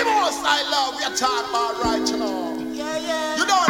most I love you talk about right, you know. Yeah, yeah. You don't